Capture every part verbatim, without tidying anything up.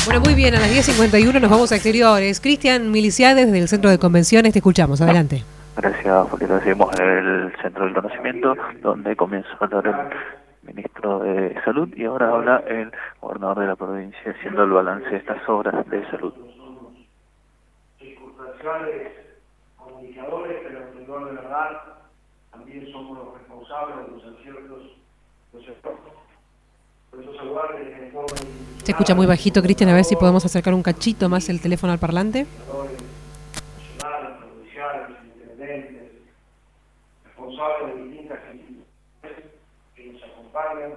Bueno, muy bien, a las diez cincuenta y uno nos vamos a exteriores. Cristian Miliciades del Centro de Convenciones, te escuchamos, adelante. Gracias, porque recibimos el Centro del Conocimiento, donde comienza a hablar el ministro de Salud y ahora habla el gobernador de la provincia haciendo el balance de estas obras de salud. Circunstanciales comunicadores, pero en rigor de verdad también somos los responsables de los aciertos, los esfuerzos. Por eso saludar desde el foro. Se escucha muy bajito, Cristian, a ver si podemos acercar un cachito más el teléfono al parlante. Nacionales, provinciales, intendentes, responsables de distintas instituciones que nos acompañan.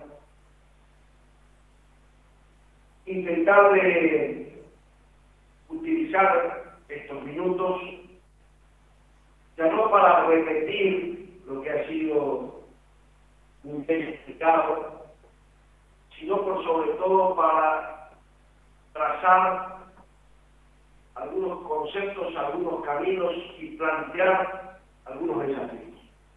Intentar de utilizar estos minutos ya no para repetir lo que ha sido un bien explicado, sino por sobre todo para trazar algunos conceptos, algunos caminos y plantear algunos desafíos.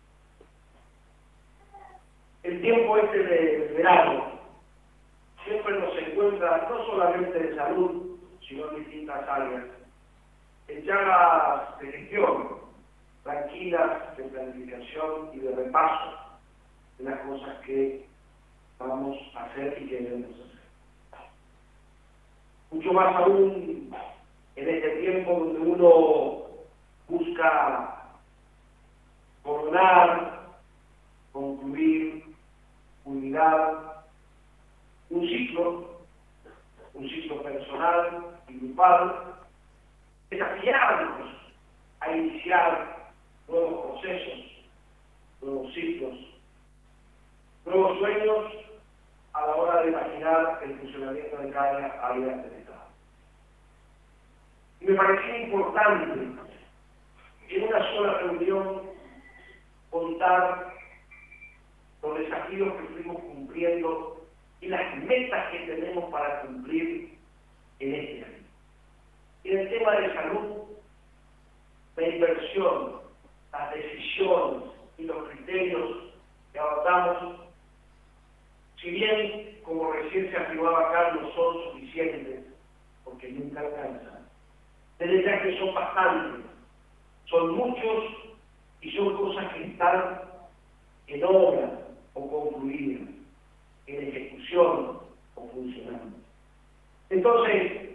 El tiempo este de verano siempre nos encuentra no solamente de salud, sino en distintas áreas, en llamas de gestión, tranquilas, de planificación y de repaso de las cosas que vamos a hacer y que debemos hacer. Mucho más aún en este tiempo donde uno busca coronar, concluir, unidad, un ciclo, un ciclo personal y grupal, desafiarnos a iniciar nuevos procesos, nuevos ciclos, nuevos sueños a la hora de imaginar el funcionamiento de cada área del Estado. Y me parecía importante en una sola reunión contar los desafíos que fuimos cumpliendo y las metas que tenemos para cumplir en este año. En el tema de salud, la inversión, las decisiones y los criterios que adoptamos, si bien, como recién se afirmaba acá, no son suficientes, porque nunca alcanzan, desde ya que son bastantes, son muchos y son cosas que están en obra o concluidas, en ejecución o funcionando. Entonces,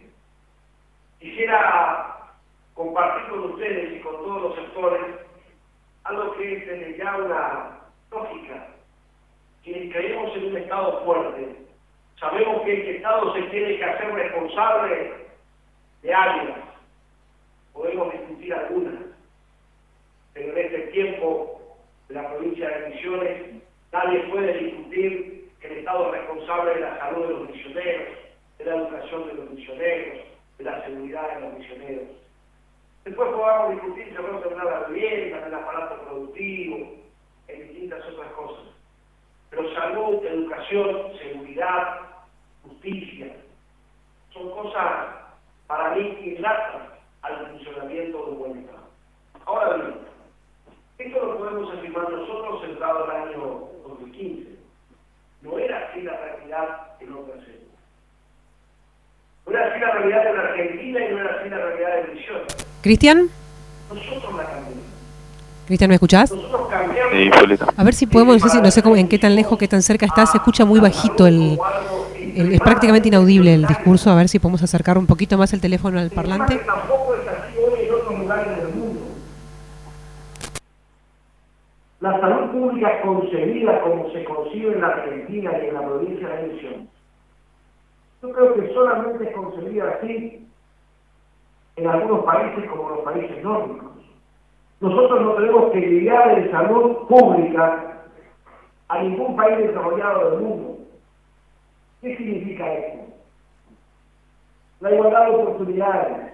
quisiera compartir con ustedes y con todos los sectores algo que es desde ya una lógica. Quienes creemos en un Estado fuerte, sabemos que el Estado se tiene que hacer responsable de áreas. Podemos discutir algunas, pero en este tiempo de la provincia de Misiones nadie puede discutir que el Estado es responsable de la salud de los misioneros, de la educación de los misioneros, de la seguridad de los misioneros. Después podamos discutir, yo creo que en una vivienda, en el aparato productivo, en distintas otras cosas. Pero salud, educación, seguridad, justicia, son cosas para mí innatas al funcionamiento de un buen Estado. Ahora bien, esto lo podemos afirmar nosotros centrado en el año dos mil quince. No era así la realidad en otras épocas. No era así la realidad en Argentina y no era así la realidad de Misiones. ¿Cristian? Nosotros la cambiamos. Cristian, ¿me escuchás? Nosotros cambiamos. Sí, Julieta. A ver si podemos, no sé, si, no sé cómo, en qué tan lejos, qué tan cerca está, se escucha muy bajito, el, el, es prácticamente inaudible el discurso, a ver si podemos acercar un poquito más el teléfono al parlante. Tampoco es así hoy en otros lugares del mundo. La salud pública concebida como se concibe en la Argentina y en la provincia de Misiones, yo creo que solamente es concebida así en algunos países como los países nórdicos. Nosotros no tenemos que lidiar de salud pública a ningún país desarrollado del mundo. ¿Qué significa esto? La igualdad de oportunidades,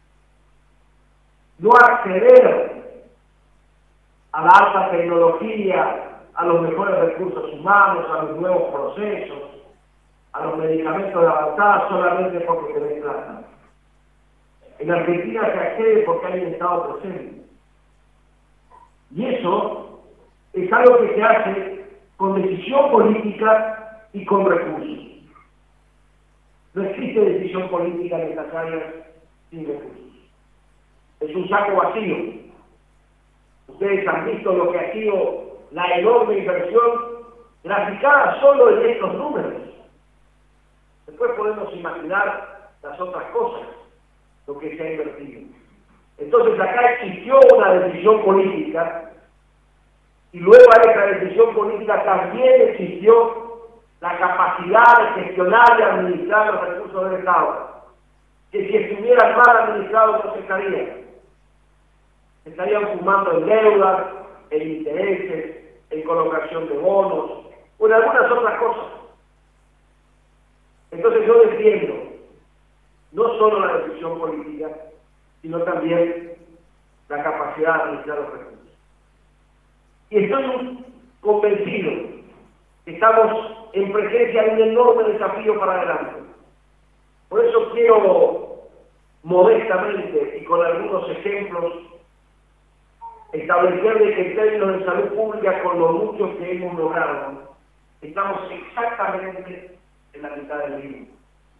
no acceder a la alta tecnología, a los mejores recursos humanos, a los nuevos procesos, a los medicamentos de avanzada solamente porque tenés plata. En Argentina se accede porque hay un Estado presente. Y eso es algo que se hace con decisión política y con recursos. No existe decisión política en estas áreas sin recursos. Es un saco vacío. Ustedes han visto lo que ha sido la enorme inversión graficada solo en estos números. Después podemos imaginar las otras cosas, lo que se ha invertido. Entonces acá existió una decisión política y luego a esa decisión política también existió la capacidad de gestionar y administrar los recursos del Estado, que si estuvieran mal administrados no se estarían. Estarían fumando en deudas, en intereses, en colocación de bonos, o en algunas otras cosas. Entonces yo defiendo no solo la decisión política, sino también la capacidad de administrar los recursos. Y estoy convencido que estamos en presencia de un enorme desafío para adelante. Por eso quiero modestamente y con algunos ejemplos establecer de que en términos de salud pública, con lo mucho que hemos logrado, estamos exactamente en la mitad del río.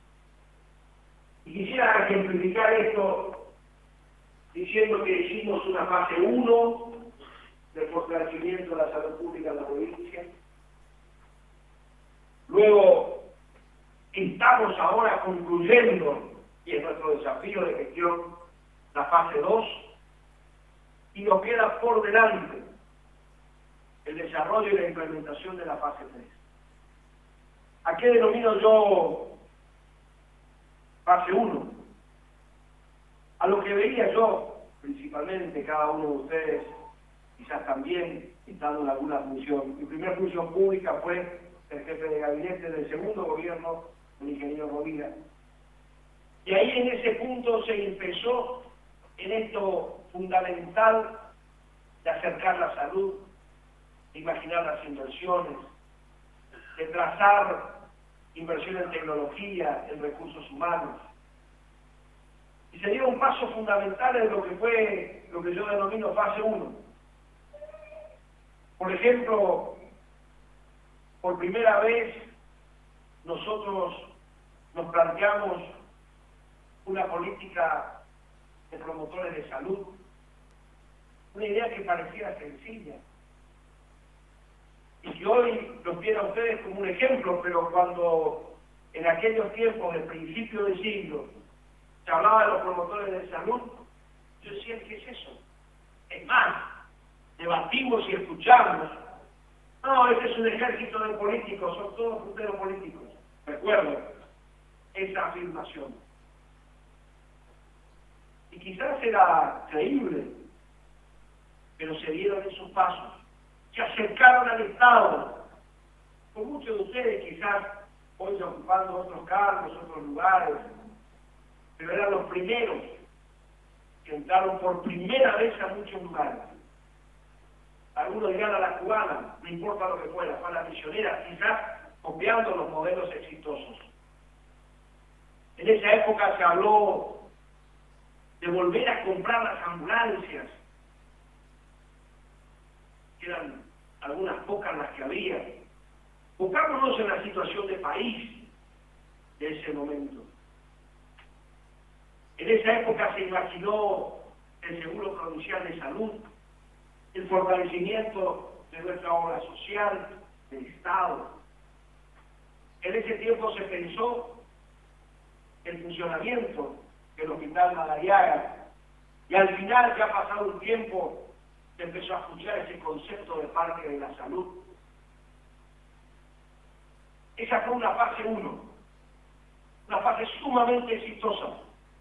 Y quisiera ejemplificar esto diciendo que hicimos una fase uno de fortalecimiento de la salud pública en la provincia. Luego estamos ahora concluyendo, y es nuestro desafío de gestión, la fase dos, y nos queda por delante el desarrollo y la implementación de la fase tres. ¿A qué denomino yo fase uno? A lo que veía yo, principalmente cada uno de ustedes, quizás también estando en alguna función. Mi primera función pública fue el jefe de gabinete del segundo gobierno, el ingeniero Rovira. Y ahí en ese punto se empezó en esto fundamental de acercar la salud, de imaginar las inversiones, de trazar inversión en tecnología, en recursos humanos. Y se dio un paso fundamental en lo que fue lo que yo denomino fase uno. Por ejemplo, por primera vez nosotros nos planteamos una política de promotores de salud, una idea que pareciera sencilla y que hoy los tiene a ustedes como un ejemplo, pero cuando en aquellos tiempos de principio de siglo se hablaba de los promotores de salud, yo decía, ¿qué es eso? Es más, debatimos y escuchamos. No, este es un ejército de políticos, son todos punteros políticos. Recuerdo esa afirmación. Y quizás era creíble, pero se dieron esos pasos. Se acercaron al Estado. Con muchos de ustedes quizás hoy ocupando otros cargos, otros lugares, pero eran los primeros que entraron por primera vez a muchos lugares. Algunos dirán a la cubana, no importa lo que fuera, a la misionera, quizás copiando los modelos exitosos. En esa época se habló de volver a comprar las ambulancias, que eran algunas pocas las que había. Pongámonos en la situación de país de ese momento. En esa época se imaginó el Seguro Provincial de Salud, el fortalecimiento de nuestra obra social, del Estado. En ese tiempo se pensó el funcionamiento del Hospital Madariaga, y al final, ya ha pasado un tiempo, se empezó a escuchar ese concepto de Parque de la Salud. Esa fue una fase uno, una fase sumamente exitosa.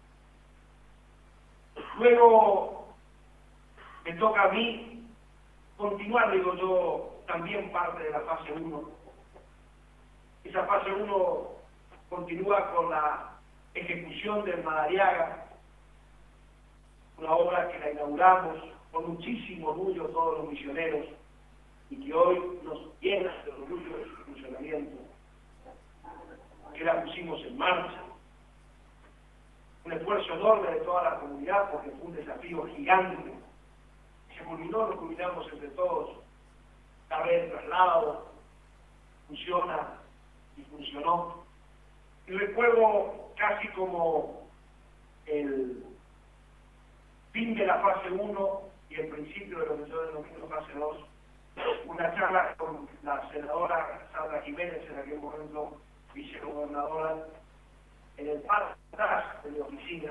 Luego me toca a mí continuar, digo yo, también parte de la fase uno. Esa fase uno continúa con la ejecución del Madariaga, una obra que la inauguramos con muchísimo orgullo todos los misioneros y que hoy nos llena de orgullo de su funcionamiento, que la pusimos en marcha. Un esfuerzo enorme de toda la comunidad porque fue un desafío gigante. Se culminó, lo culminamos entre todos. La red de traslado funciona y funcionó. Y recuerdo casi como el fin de la fase uno y el principio de lo que yo denomino fase dos, una charla con la senadora Sandra Jiménez, en aquel momento vicegobernadora, en el patio atrás de mi oficina,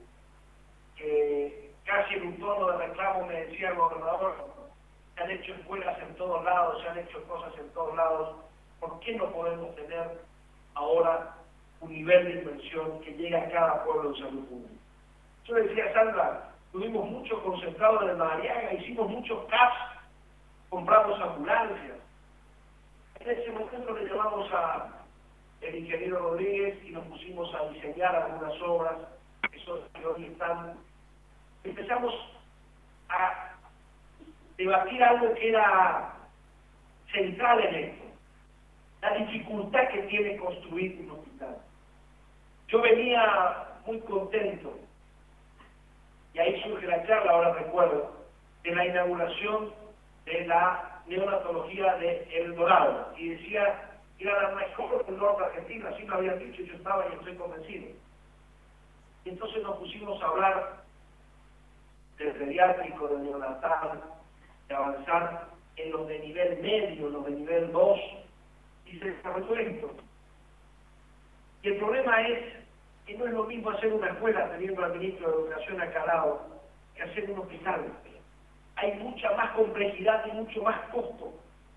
que casi en un tono de reclamo me decía el gobernador: se han hecho escuelas en todos lados, se han hecho cosas en todos lados, ¿por qué no podemos tener ahora un nivel de inversión que llegue a cada pueblo de salud pública? Yo le decía a Sandra, tuvimos mucho concentrado en el Madariaga, hicimos muchos C A S, compramos ambulancias. En ese momento le llamamos a el ingeniero Rodríguez y nos pusimos a diseñar algunas obras que son que hoy están. Empezamos a debatir algo que era central en esto, la dificultad que tiene construir un hospital. Yo venía muy contento, y ahí surge la charla, ahora recuerdo, de la inauguración de la neonatología de El Dorado, y decía que era la mejor del norte argentino, así me habían dicho, y yo estaba y estoy convencido. Y entonces nos pusimos a hablar del pediátrico, del neonatal, de avanzar en los de nivel medio, los de nivel dos, y se desarrolló esto. Y el problema es que no es lo mismo hacer una escuela teniendo al ministro de Educación acá al lado que hacer un hospital. Hay mucha más complejidad y mucho más costo.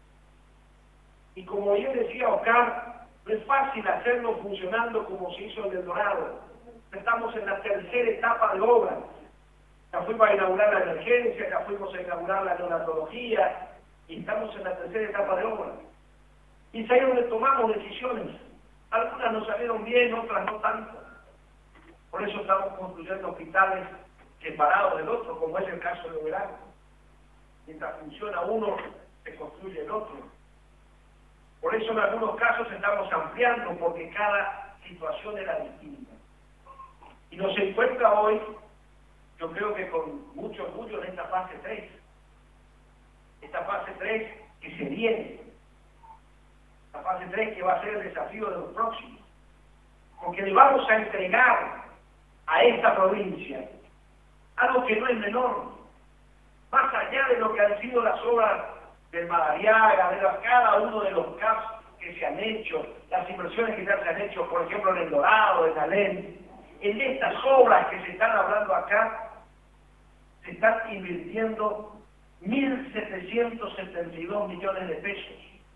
Y como yo decía Oscar, no es fácil hacerlo funcionando como se hizo en El Dorado. Estamos en la tercera etapa de obra. Ya fuimos a inaugurar la emergencia, ya fuimos a inaugurar la neonatología, y estamos en la tercera etapa de obra. Y es ahí donde tomamos decisiones. Algunas nos salieron bien, otras no tanto. Por eso estamos construyendo hospitales separados del otro, como es el caso de Oberá. Mientras funciona uno, se construye el otro. Por eso en algunos casos estamos ampliando, porque cada situación era distinta. Y nos encuentra hoy, yo creo que con mucho orgullo, en esta fase tres. Esta fase tres que se viene. La fase tres que va a ser el desafío de los próximos. Porque le vamos a entregar a esta provincia algo que no es menor. Más allá de lo que han sido las obras del Madariaga, de las, cada uno de los C A S que se han hecho, las inversiones que ya se han hecho, por ejemplo, en El Dorado, en Alén, en estas obras que se están hablando acá, se están invirtiendo mil setecientos setenta y dos millones de pesos,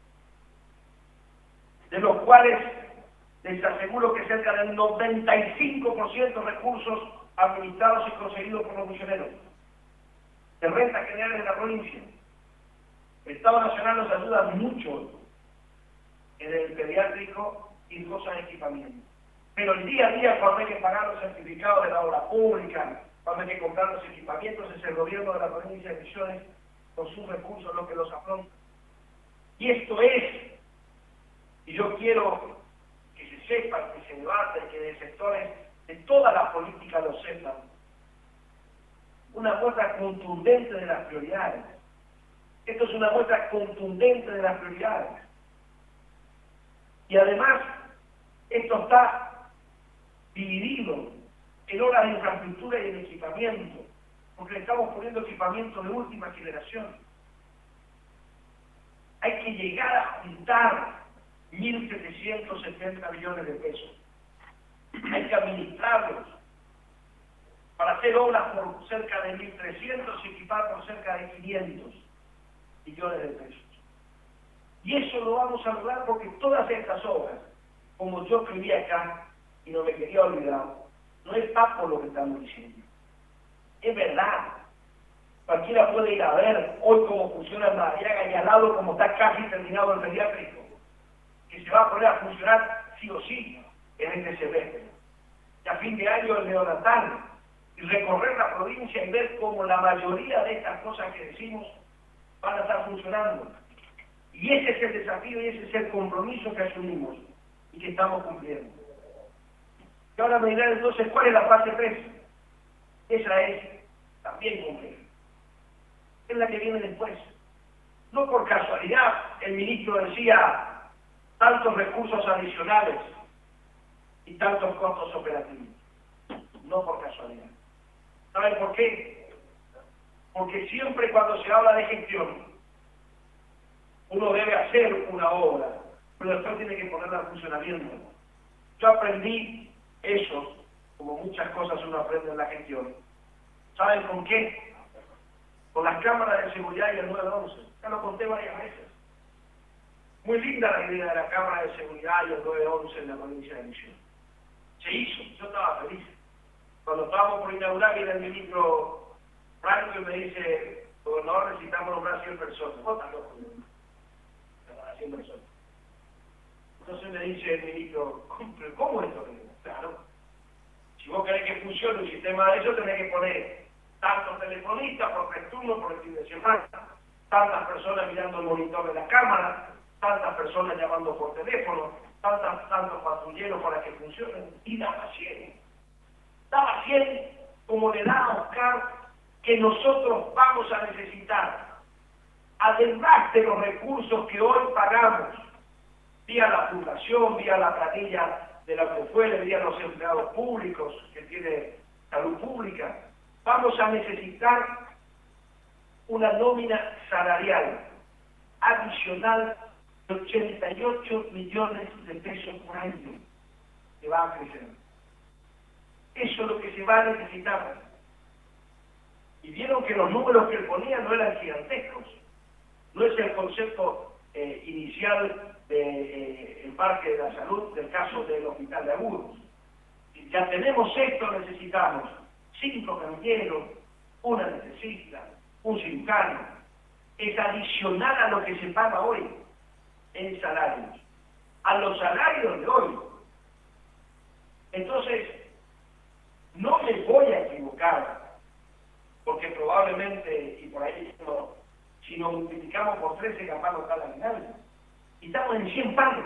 de los cuales les aseguro que cerca del noventa y cinco por ciento de recursos administrados y conseguidos por los funcionarios de rentas generales de la provincia. El Estado Nacional nos ayuda mucho en el pediátrico y cosas de equipamiento. Pero el día a día, cuando hay que pagar los certificados de la obra pública, cuando hay que comprar los equipamientos, es el gobierno de la provincia de Misiones, con sus recursos, lo que los afronta. Y esto es, y yo quiero que se sepa, que se debate, que de sectores de toda la política lo sepan, una muestra contundente de las prioridades. Esto es una muestra contundente de las prioridades. Y además, esto está dividido en obras de infraestructura y en equipamiento, porque le estamos poniendo equipamiento de última generación. Hay que llegar a juntar mil setecientos setenta millones de pesos. Hay que administrarlos para hacer obras por cerca de mil trescientos y equipar por cerca de quinientos millones de pesos. Y eso lo vamos a lograr porque todas estas obras, como yo escribí acá, y no me quería olvidar, no es papo lo que estamos diciendo. Es verdad. Cualquiera puede ir a ver hoy cómo funciona el Madariaga y al lado cómo está casi terminado el pediátrico, que se va a poner a funcionar sí o sí en este semestre. Y a fin de año el neonatal, y recorrer la provincia y ver cómo la mayoría de estas cosas que decimos van a estar funcionando. Y ese es el desafío y ese es el compromiso que asumimos y que estamos cumpliendo. Y ahora me dirán entonces, ¿cuál es la fase tres? Esa es también compleja. Es la que viene después. No por casualidad el ministro decía tantos recursos adicionales. y tantos costos operativos. No por casualidad. ¿Saben por qué? Porque siempre cuando se habla de gestión, uno debe hacer una obra, pero después tiene que ponerla en funcionamiento. Yo aprendí eso, como muchas cosas uno aprende en la gestión. ¿Saben con qué? Con las cámaras de seguridad y el nueve once. Ya lo conté varias veces. Muy linda la idea de la cámara de seguridad y el nueve once en la provincia de Misiones. Se hizo, yo estaba feliz. Cuando estábamos por inaugurar, viene el ministro Franco y me dice, gobernador, necesitamos nombrar cien personas. ¿Vos estás loco? cien personas. Entonces me dice el ministro, ¿cómo es esto? Claro, si vos querés que funcione un sistema de eso, tenés que poner tantos telefonistas por tres turnos por el fin de semana, tantas personas mirando el monitor de la cámara, tantas personas llamando por teléfono, tantas, tantos patrulleros para que funcionen, y daba cien. Daba cien como le da a Oscar que nosotros vamos a necesitar, además de los recursos que hoy pagamos, vía la fundación, vía la planilla de la que fue, vía los empleados públicos que tiene salud pública, vamos a necesitar una nómina salarial adicional de ochenta y ocho millones de pesos por año que va a crecer. Eso es lo que se va a necesitar. Y vieron que los números que él ponía no eran gigantescos. No es el concepto eh, inicial del eh, Parque de la Salud del caso del Hospital de Agudos. Si ya tenemos esto, necesitamos cinco camilleros, una anestesista, un cirujano. Es adicional a lo que se paga hoy en salarios, a los salarios de hoy. Entonces, no me voy a equivocar, porque probablemente, y por ahí no, si nos multiplicamos por trece capaz no está la final, y estamos en cien palos,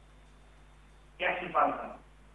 que hace falta.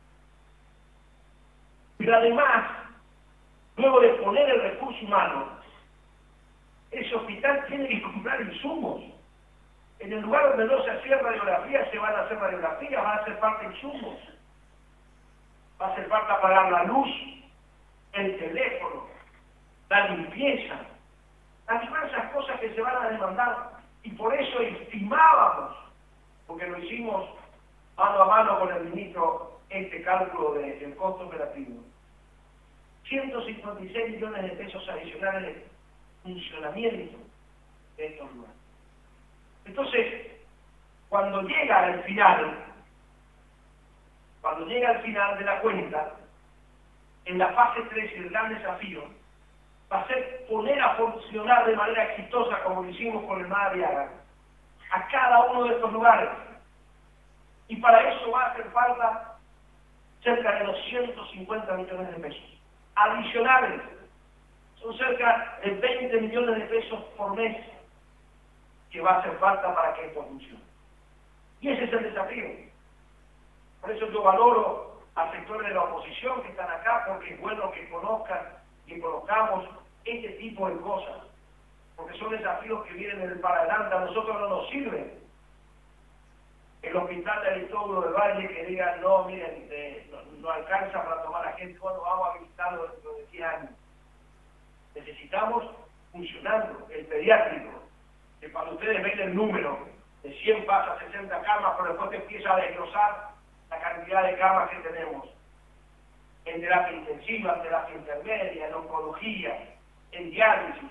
Pero además, luego de poner el recurso humano, ese hospital tiene que comprar insumos. En el lugar donde no se hacía radiografía, se van a hacer radiografías, van a hacer falta insumos. Va a hacer falta pagar la luz, el teléfono, la limpieza, las diversas cosas que se van a demandar. Y por eso estimábamos, porque lo hicimos mano a mano con el ministro, este cálculo de, del costo operativo, ciento cincuenta y seis millones de pesos adicionales de funcionamiento de estos lugares. Entonces, cuando llega al final, cuando llega al final de la cuenta, en la fase tres, el gran desafío va a ser poner a funcionar de manera exitosa, como lo hicimos con el Madariaga, a cada uno de estos lugares. Y para eso va a hacer falta cerca de doscientos cincuenta millones de pesos. Adicionales, son cerca de veinte millones de pesos por mes que va a hacer falta para que esto funcione. Y ese es el desafío. Por eso yo valoro a sectores de la oposición que están acá, porque es bueno que conozcan y conozcamos este tipo de cosas, porque son desafíos que vienen en el para adelante. A nosotros no nos sirve el hospital de Aristóbulo del Valle que diga, no, miren, eh, no, no alcanza para tomar a gente cuando vamos a visitarlo dentro de diez años. Necesitamos funcionando el pediátrico, que cuando ustedes ven el número de cien pasa a sesenta camas, pero después te empieza a desglosar la cantidad de camas que tenemos en terapia intensiva, en terapia intermedia, en oncología, en diálisis.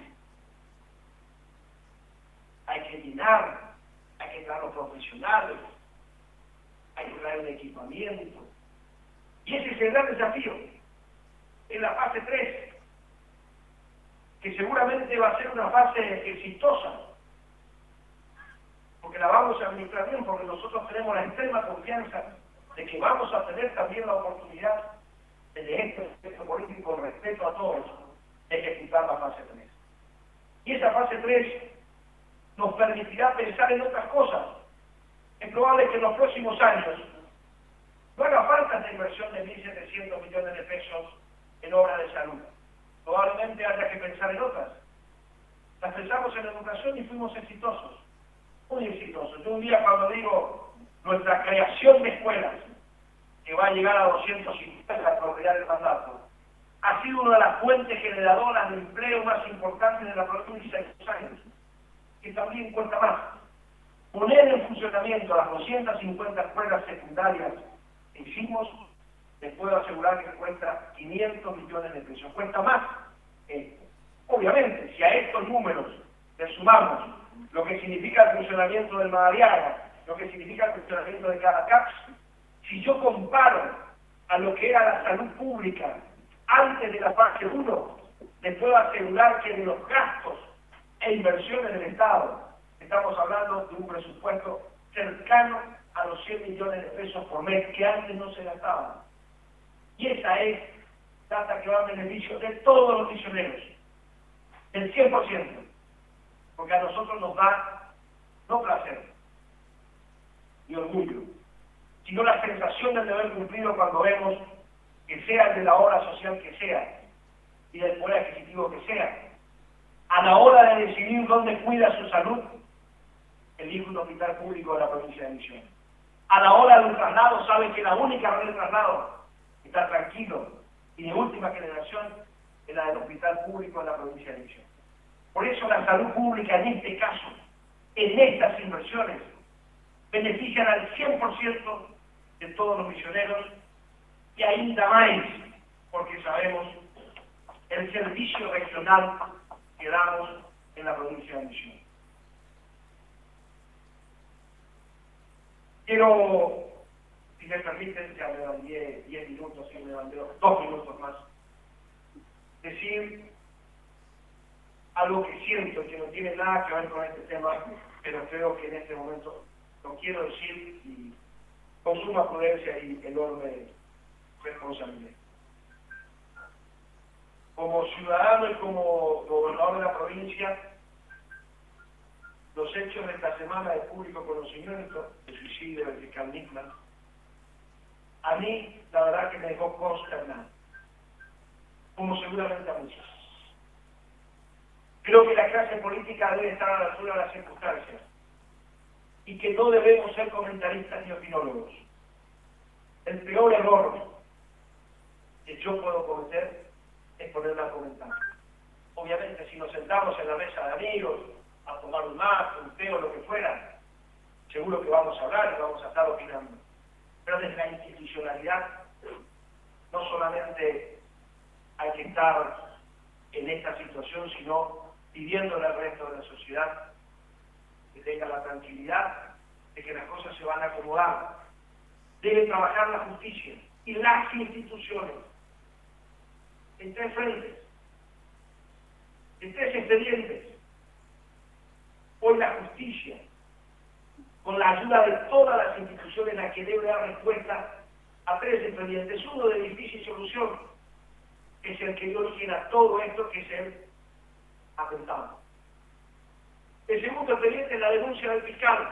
Hay que llenar, hay que traer los profesionales, hay que traer el equipamiento. Y ese es el gran desafío en la fase tres, que seguramente va a ser una fase exitosa, porque la vamos a administrar bien, porque nosotros tenemos la extrema confianza de que vamos a tener también la oportunidad de este político con respeto a todos, de ejecutar la fase tres. Y esa fase tres nos permitirá pensar en otras cosas. Es probable que en los próximos años no haga falta esta inversión de mil setecientos millones de pesos en obras de salud. Probablemente haya que pensar en otras. Las pensamos en educación y fuimos exitosos, muy exitosos. Yo un día cuando digo nuestra creación de escuelas, que va a llegar a doscientos cincuenta al prorrogar el mandato, ha sido una de las fuentes generadoras de empleo más importantes de la provincia de Buenos Aires, que también cuesta más. Poner en funcionamiento las doscientas cincuenta escuelas secundarias que hicimos, les puedo asegurar que cuesta quinientos millones de pesos. Cuesta más esto. Obviamente, si a estos números le sumamos lo que significa el funcionamiento del Madariaga, lo que significa el funcionamiento de cada C A P S, si yo comparo a lo que era la salud pública antes de la fase uno, les puedo asegurar que de los gastos e inversiones del Estado, estamos hablando de un presupuesto cercano a los cien millones de pesos por mes que antes no se gastaban. Y esa es data que va a beneficio de todos los misioneros, del cien por ciento, porque a nosotros nos da no placer ni orgullo, sino la sensación del deber cumplido cuando vemos que sea de la obra social que sea y del poder adquisitivo que sea, a la hora de decidir dónde cuida su salud, elige un hospital público de la provincia de Misiones. A la hora de un traslado sabe que la única red de traslado está tranquilo y de última generación es la del hospital público de la provincia de Misiones. Por eso la salud pública en este caso, en estas inversiones, benefician al cien por ciento de todos los misioneros y ainda más porque sabemos el servicio regional que damos en la provincia de Misiones. Quiero, si me permiten, ya me dan diez minutos, si me dan dos minutos más, decir algo que siento que no tiene nada que ver con este tema, pero creo que en este momento lo quiero decir y con suma prudencia y enorme responsabilidad. Como ciudadano y como gobernador de la provincia, los hechos de esta semana de público conocimiento, el suicidio del fiscal Nisman, a mí la verdad que me dejó consternado, como seguramente a muchos. Creo que la clase política debe estar a la altura de las circunstancias y que no debemos ser comentaristas ni opinólogos. El peor error que yo puedo cometer es ponerme a comentar. Obviamente, si nos sentamos en la mesa de amigos a tomar un mate, un té o lo que fuera, seguro que vamos a hablar y vamos a estar opinando. Pero desde la institucionalidad, no solamente hay que estar en esta situación, sino pidiéndole al resto de la sociedad que tenga la tranquilidad de que las cosas se van a acomodar. Debe trabajar la justicia y las instituciones en tres frentes, en tres expedientes. Hoy la justicia, con la ayuda de todas las instituciones, la que debe dar respuesta a tres expedientes. Uno de difícil solución, que es el que dio origen a todo esto, que es el atentado. El segundo expediente es la denuncia del fiscal,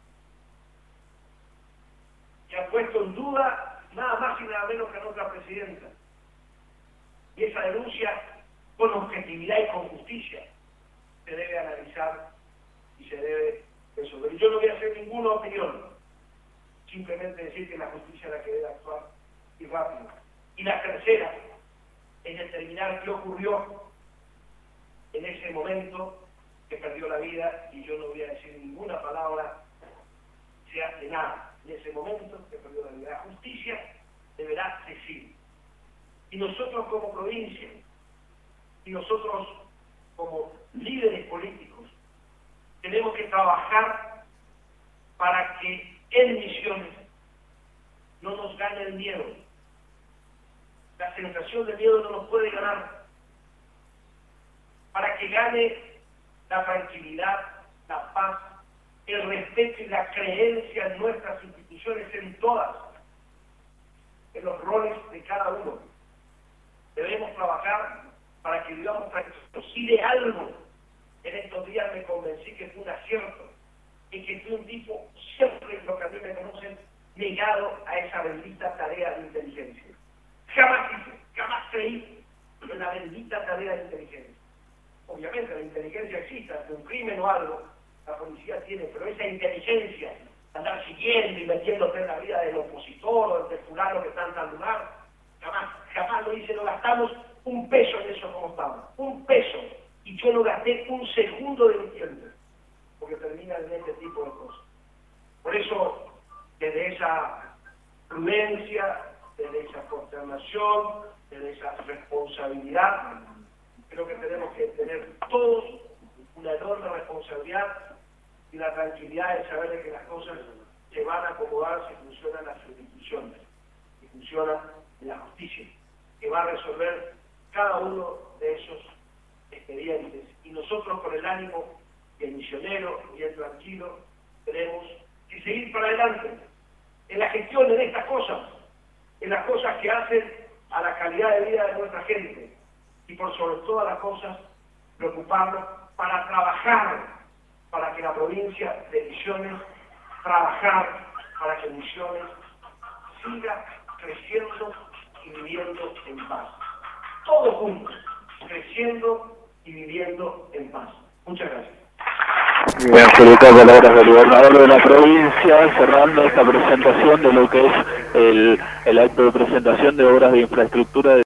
que ha puesto en duda nada más y nada menos que a nuestra presidenta. Y esa denuncia, con objetividad y con justicia, se debe analizar y se debe resolver. Y yo no voy a hacer ninguna opinión, simplemente decir que la justicia es la que debe actuar y rápido. Y la tercera es determinar qué ocurrió en ese momento que perdió la vida, y yo no voy a decir ninguna palabra, se hace nada. En ese momento que perdió la vida, la justicia deberá decir. Y nosotros como provincia, y nosotros como líderes políticos, tenemos que trabajar para que en Misiones no nos gane el miedo. La sensación de miedo no nos puede ganar. Para que gane la tranquilidad, la paz, el respeto y la creencia en nuestras instituciones, en todas, en los roles de cada uno. Debemos trabajar para que vivamos tranquilos. Y de algo, en estos días me convencí que fue un acierto, y que fue un tipo, siempre los que a mí me conocen, negado a esa bendita tarea de inteligencia. Jamás hice, jamás creí en la bendita tarea de inteligencia. Obviamente la inteligencia existe, ante un crimen o algo, la policía tiene, pero esa inteligencia, la andar siguiendo y metiéndote en la vida del opositor o del fulano que está en tal lugar. Jamás, jamás lo hice, no gastamos un peso en eso como estamos, un peso. Y yo no gasté un segundo de mi tiempo, porque terminan en este tipo de cosas. Por eso, desde esa prudencia, desde esa consternación, desde esa responsabilidad, creo que tenemos que tener todos una enorme responsabilidad y la tranquilidad de saber de que las cosas se van a acomodar si funcionan las instituciones, si funciona la justicia, que va a resolver cada uno de esos expedientes. Y nosotros, con el ánimo bien misionero, bien tranquilo, tenemos que seguir para adelante en la gestión de estas cosas, en las cosas que hacen a la calidad de vida de nuestra gente, y por sobre todas las cosas preocuparnos para trabajar para que la provincia de Misiones, trabajar para que Misiones siga creciendo y viviendo en paz. Todos juntos, creciendo y viviendo en paz. Muchas gracias. Bien, Felipe, palabras del gobernador de la provincia, cerrando esta presentación de lo que es el, el acto de presentación de obras de infraestructura de